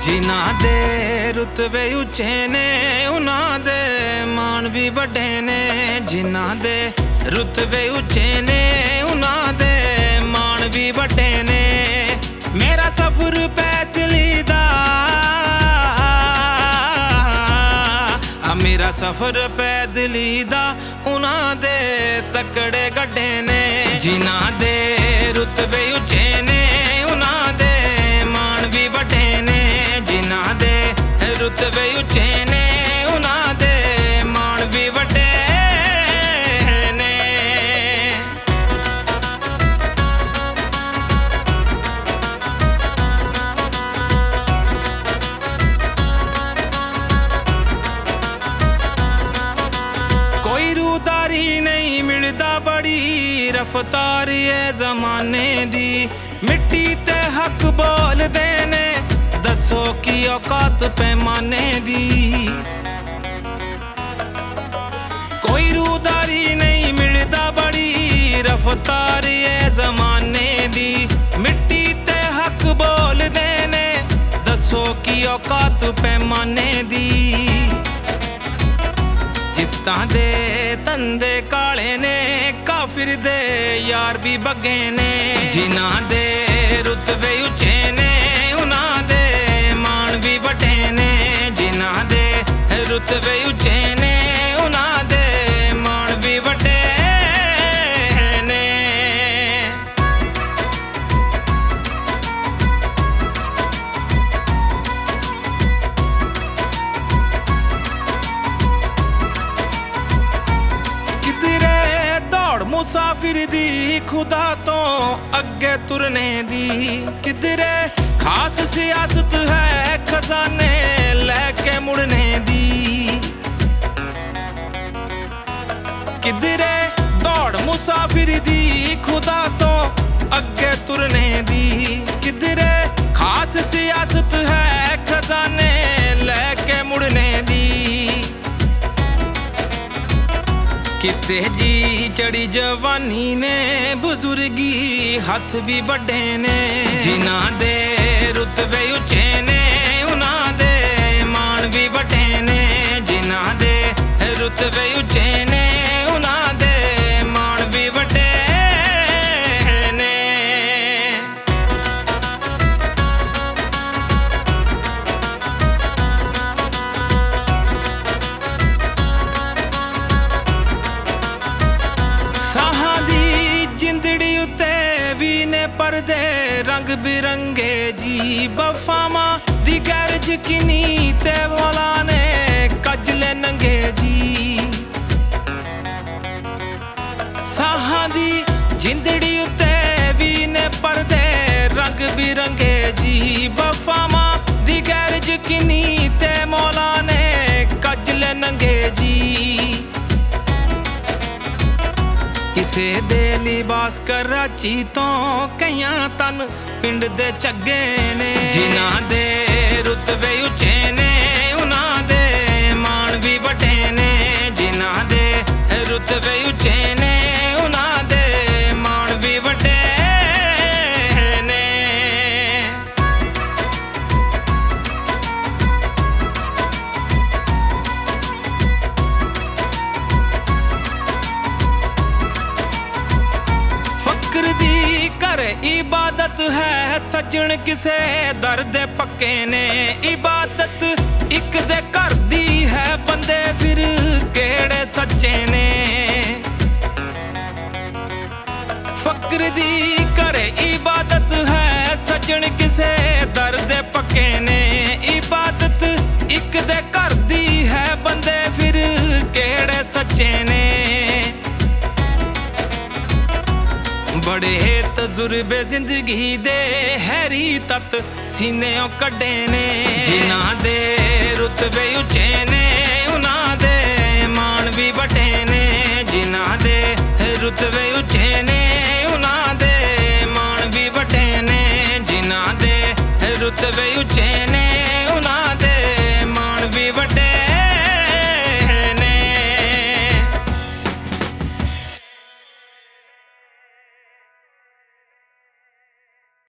जिन्हां दे रुतबे उच्चे ने उन्हां दे मान भी वड्डे ने। जिन्हां दे रुतबे उच्चे ने उन्हां दे मान भी वड्डे ने। मेरा सफर पैदली दा मेरा सफर पैदली दा उन्हां दे तकड़े गड्डे ने। जिन्हां दे रुतबे उच्चे ने उन्हां दे मान भी वड्डे ने। जिन्हां दे रुतबे उच्चे ने उन्हां दे मान भी वड्डे ने। कोई रूदारी नहीं मिलदा बड़ी रफ्तार ये जमाने दी। मिट्टी ते हक बोल देने दसो की औकात पैमाने दी। कोई रूदारी नहीं मिलदा बड़ी रफ्तार ये जमाने दी। मिट्टी ते हक बोल देने दसो की औकात पैमाने दी। जित्तां दे तंदे काले ने काफिर दे यार भी बगे ने। जिन्हां दे रुतबे उच्चे ने उन्हां दे मान भी वड्डे ने। जिन्हां दे रुतबे उच्चे ने उन्हां दे मान भी वड्डे ने। मुसाफिर दी खुदा तो अगे तुरने दी। किधरे खास सियासत है खजाने लेके मुड़ने दी। किधरे दौड़ मुसाफिर दी खुदा तो अगे तुरने दी। किधरे खास सियासत है खजाने लेके मुड़ने दी। किते जी चढ़ी जवानी ने बुजुर्गी हथ भी वड्डे ने। जिन्हां दे रुतबे उच्चे ने उन्हां दे मान भी वड्डे ने। जिन्हां दे रुतबे उच्चे ने उन्हां दे मान भी वड्डे ने। परदे रंग बिरंगे जी बफामा दी गैरज किनी ते वाला ने कजले नंगे जी। साहां दी जिंदड़ी उते भी ने परदे रंग बिरंगे जी बफामा दी गैरज किनी ते मौला ने कजले नंगे जी। किसे दे लिबास कराची तो कईयां तन पिंड दे चगे ने। जिन्हां दे रुतबे उच्चे ने उन्हां दे मान भी वड्डे ने। जिन्हां दे रुतबे उच्चे ने उन्हां दे मान भी वड्डे ने। फक्र दी करे इबादत है सज्जन किसे दर्द पक्के ने। इबादत एक दे घर दी है बंदे फिर केड़े सच्चे ने। फक्र दी करे इबादत है सज्जन किसे दर्द पक्के ने। इबादत एक दे घर दी है बंदे फिर केड़े सच्चे ने। बड़े तजुर्बे जिंदगी दे हैरी तत सीनेओं कड्डे ने। जिन्हां दे रुतबे उच्चे ने उन्हां दे मान भी वड्डे ने। जिन्हां दे रुतबे उच्चे ने उन्हां दे मान भी वड्डे ने। जिन्हां दे रुतबे उच्चे ने